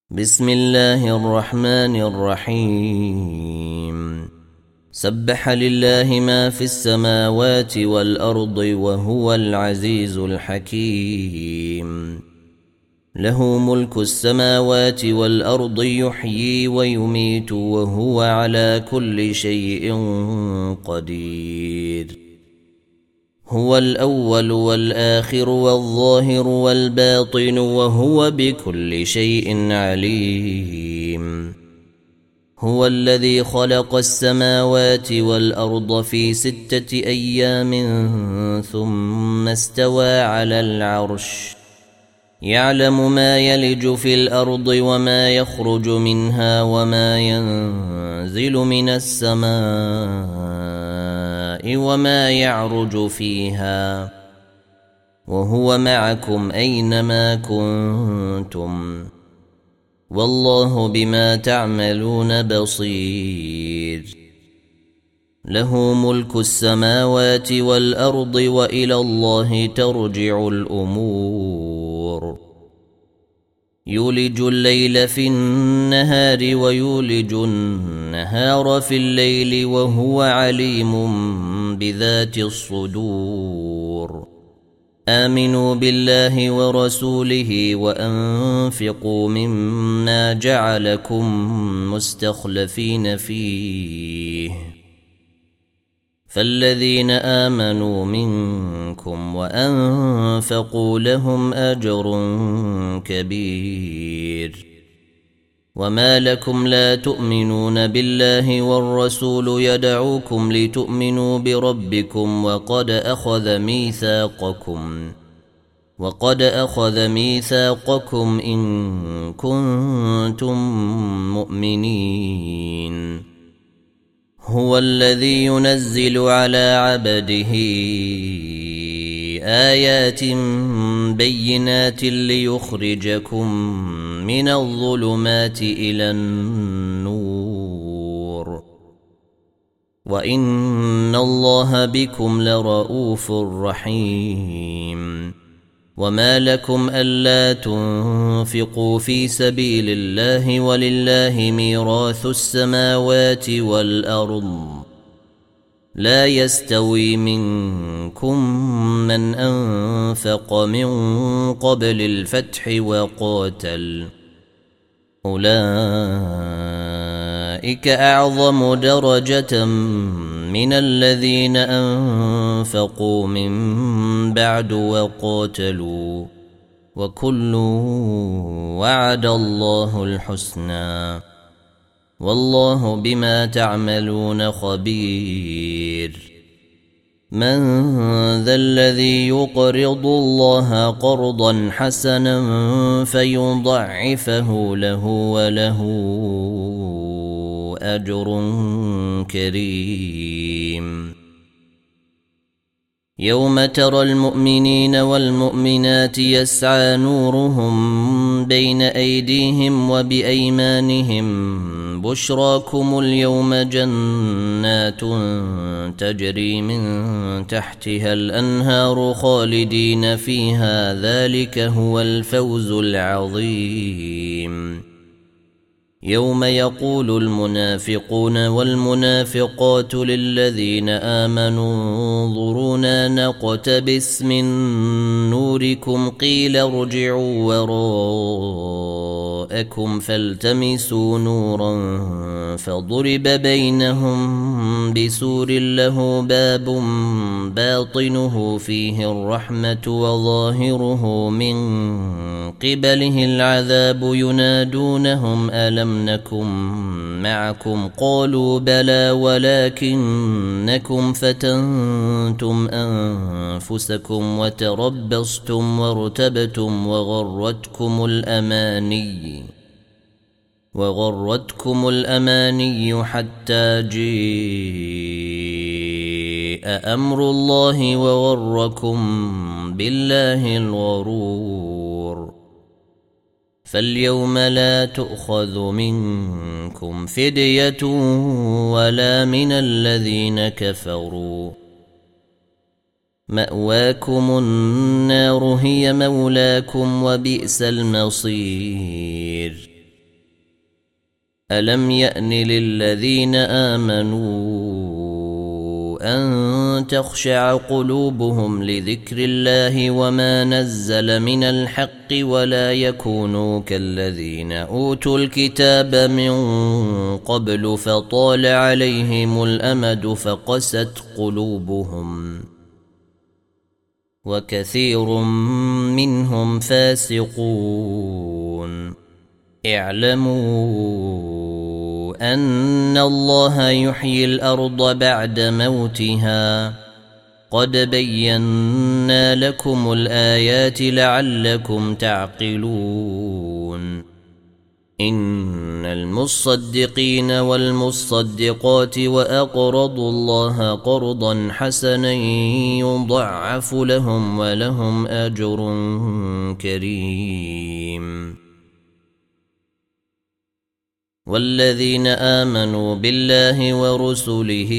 بسم الله الرحمن الرحيم. سبح لله ما في السماوات والأرض وهو العزيز الحكيم. له ملك السماوات والأرض يحيي ويميت وهو على كل شيء قدير. هو الأول والآخر والظاهر والباطن وهو بكل شيء عليم. هو الذي خلق السماوات والأرض في 6 أيام ثم استوى على العرش يعلم ما يلج في الأرض وما يخرج منها وما ينزل من السماء وما يعرج فيها وهو معكم أينما كنتم والله بما تعملون بصير. له ملك السماوات والأرض وإلى الله ترجع الأمور. يولج الليل في النهار ويولج النهار في الليل وهو عليم بذات الصدور. آمنوا بالله ورسوله وأنفقوا مما جعلكم مستخلفين فيه فالذين آمنوا منكم وأنفقوا لهم أجر كبير. وما لكم لا تؤمنون بالله والرسول يدعوكم لتؤمنوا بربكم وقد أخذ ميثاقكم إن كنتم مؤمنين. هو الذي ينزل على عبده آيات بينات ليخرجكم من الظلمات إلى النور وإن الله بكم لرؤوف رحيم. وما لكم ألا تنفقوا في سبيل الله ولله ميراث السماوات والأرض لا يستوي منكم من أنفق من قبل الفتح وقاتل أولئك أعظم درجة من الذين أنفقوا من بعد وقاتلوا وكل وعد الله الحسنى والله بما تعملون خبير. من ذا الذي يقرض الله قرضا حسنا فيضعفه له وله أجر كريم. يوم ترى المؤمنين والمؤمنات يسعى نورهم بين أيديهم وبأيمانهم بشراكم اليوم جنات تجري من تحتها الأنهار خالدين فيها ذلك هو الفوز العظيم. يوم يقول المنافقون والمنافقات للذين آمنوا انظرونا نقتبس من نوركم قيل ارجعوا وراءكم فالتمسوا نورا فضرب بينهم بسور له باب باطنه فيه الرحمة وظاهره من قبله العذاب ينادونهم ألم نكن معكم قالوا بلى ولكنكم فتنتم أنفسكم وتربصتم وارتبتم وغرتكم الأماني حتى جاء أمر الله وغركم بالله الغرور. فاليوم لا تؤخذ منكم فدية ولا من الذين كفروا مأواكم النار هي مولاكم وبئس المصير. ألم يأن للذين آمنوا أن تخشع قلوبهم لذكر الله وما نزل من الحق ولا يكونوا كالذين أوتوا الكتاب من قبل فطال عليهم الأمد فقست قلوبهم وكثير منهم فاسقون. اعلموا أن الله يحيي الأرض بعد موتها قد بينا لكم الآيات لعلكم تعقلون. إن المصدقين والمصدقات وأقرضوا الله قرضا حسنا يضاعف لهم ولهم أجر كريم. والذين آمنوا بالله ورسله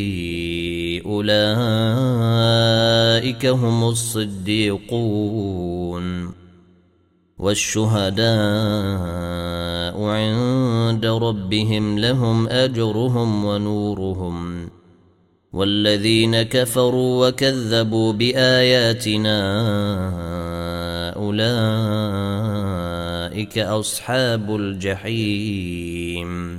أولئك هم الصديقون والشهداء عند ربهم لهم أجرهم ونورهم. والذين كفروا وكذبوا بآياتنا أولئك أصحاب الجحيم.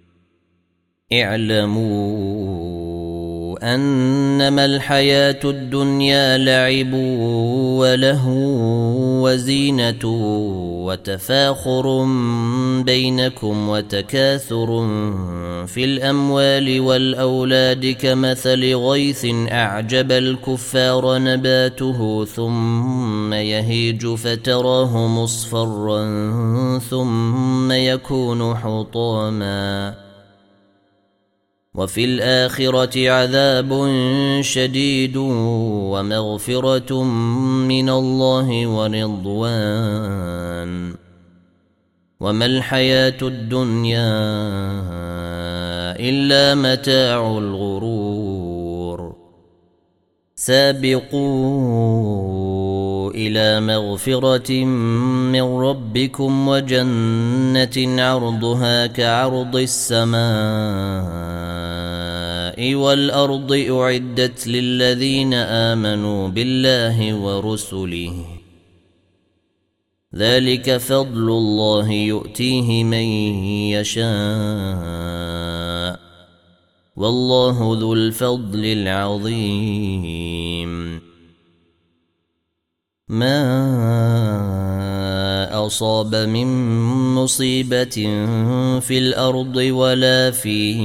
اعلموا أنما الحياة الدنيا لعب ولهو وزينة وتفاخر بينكم وتكاثر في الأموال والأولاد كمثل غيث أعجب الكفار نباته ثم يهيج فتراه مصفرا ثم يكون حطاما وفي الآخرة عذاب شديد ومغفرة من الله ورضوان وما الحياة الدنيا إلا متاع الغرور. سابقوا إلى مغفرة من ربكم وجنة عرضها كعرض السماء والأرض أعدت للذين آمنوا بالله ورسله ذلك فضل الله يؤتيه من يشاء والله ذو الفضل العظيم. ما أصاب من مصيبة في الأرض ولا في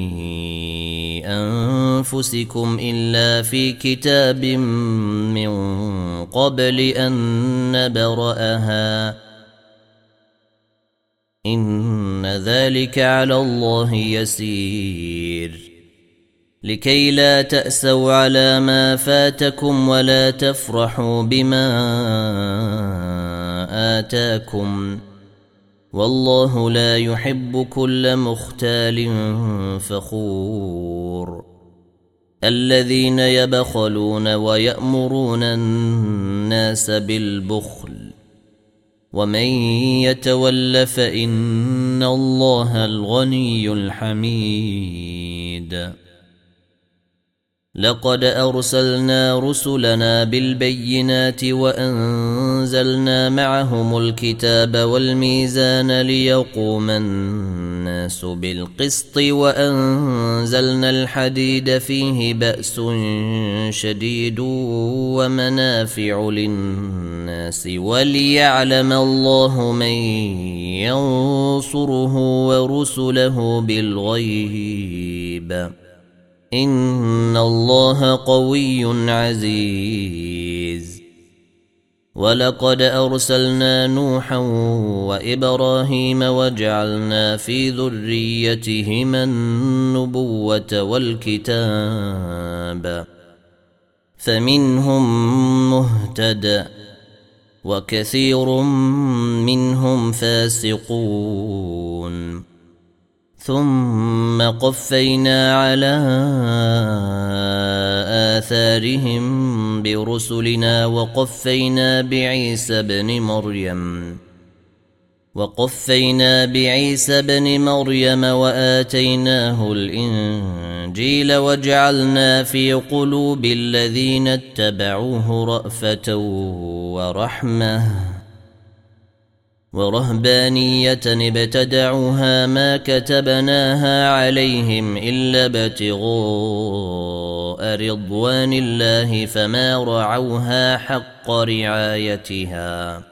أنفسكم إلا في كتاب من قبل أن نبرأها إن ذلك على الله يسير. لكي لا تأسوا على ما فاتكم ولا تفرحوا بما آتاكم والله لا يحب كل مختال فخور. الذين يبخلون ويأمرون الناس بالبخل ومن يتول فإن الله الغني الحميد. لقد أرسلنا رسلنا بالبينات وأنزلنا معهم الكتاب والميزان ليقوم الناس بالقسط وأنزلنا الحديد فيه بأس شديد ومنافع للناس وليعلم الله من ينصره ورسله بالغيب إن الله قوي عزيز. ولقد أرسلنا نوحا وإبراهيم وجعلنا في ذريتهما النبوة والكتاب فمنهم مهتد وكثير منهم فاسقون. ثم قفينا على آثارهم برسلنا وقفينا بعيسى ابن مريم وقفينا بعيسى بن مريم وآتيناه الإنجيل وجعلنا في قلوب الذين اتبعوه رأفة ورحمة ورهبانية ابتدعوها ما كتبناها عليهم إلا ابتغاء رضوان الله فما رعوها حق رعايتها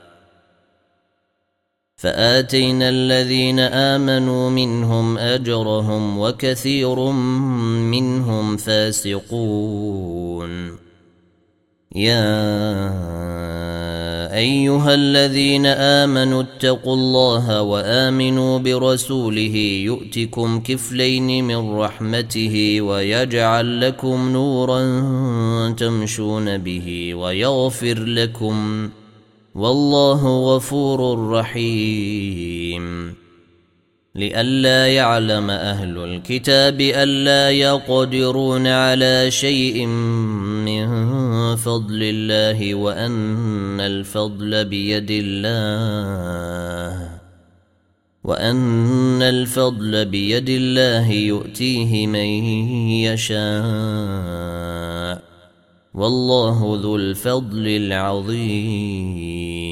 فآتينا الذين آمنوا منهم أجرهم وكثير منهم فاسقون. يا أيها الذين آمنوا اتقوا الله وآمنوا برسوله يؤتكم كفلين من رحمته ويجعل لكم نورا تمشون به ويغفر لكم والله غفور رحيم. لئلا يعلم أهل الكتاب ألا يقدرون على شيء من فضل الله وأن الفضل بيد الله يؤتيه من يشاء والله ذو الفضل العظيم.